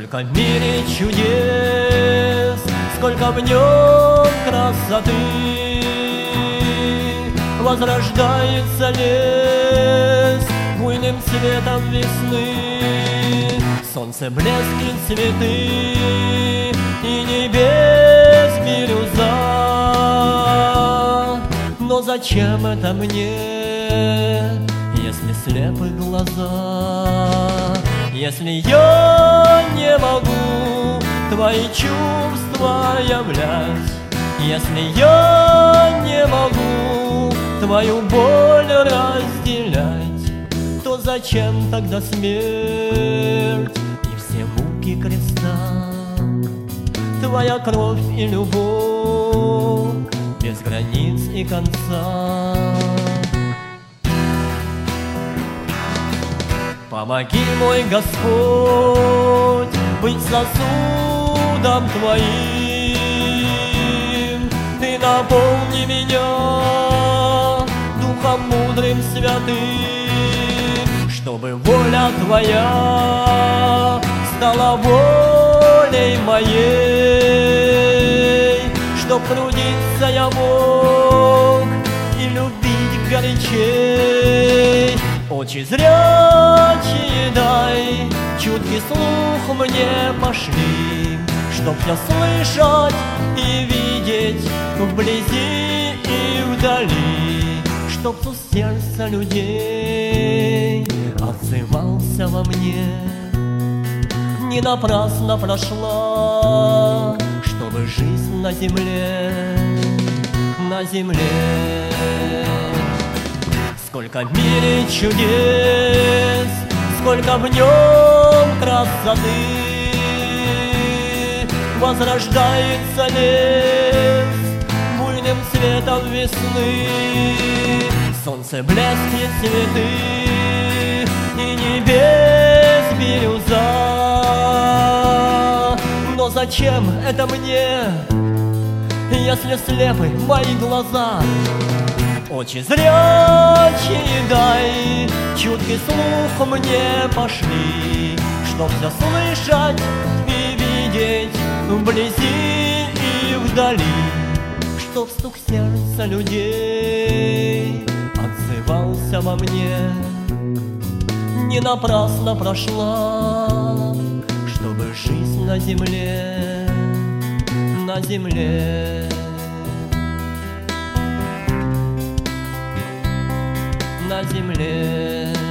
Сколько в мире чудес, сколько в нем красоты. Возрождается лес буйным цветом весны. Солнце блеск и цветы, и небес бирюза. Но зачем это мне, если слепы глаза? Если я не могу твои чувства являть, если я не могу твою боль разделять, то зачем тогда смерть и все муки креста? Твоя кровь и любовь без границ и конца. Помоги, мой Господь, быть сосудом Твоим. Ты наполни меня Духом мудрым святым, чтобы воля Твоя стала волей моей, чтоб трудиться я мог и любить горячей. Очи зрячие дай, чуткий слух мне пошли, чтоб я слышать и видеть вблизи и вдали, чтоб у сердца людей отзывался во мне. Не напрасно прошла, чтобы жизнь на земле, на земле. Сколько в мире чудес, сколько в нем красоты. Возрождается лес буйным цветом весны. Солнце блеск и цветы, и небес бирюза. Но зачем это мне, если слепы мои глаза? Очи зрячие дай, чуткий слух мне пошли, чтоб все слышать и видеть вблизи и вдали, чтоб стук сердца людей отзывался во мне. Не напрасно прошла, чтобы жизнь на земле, на земле, на земле.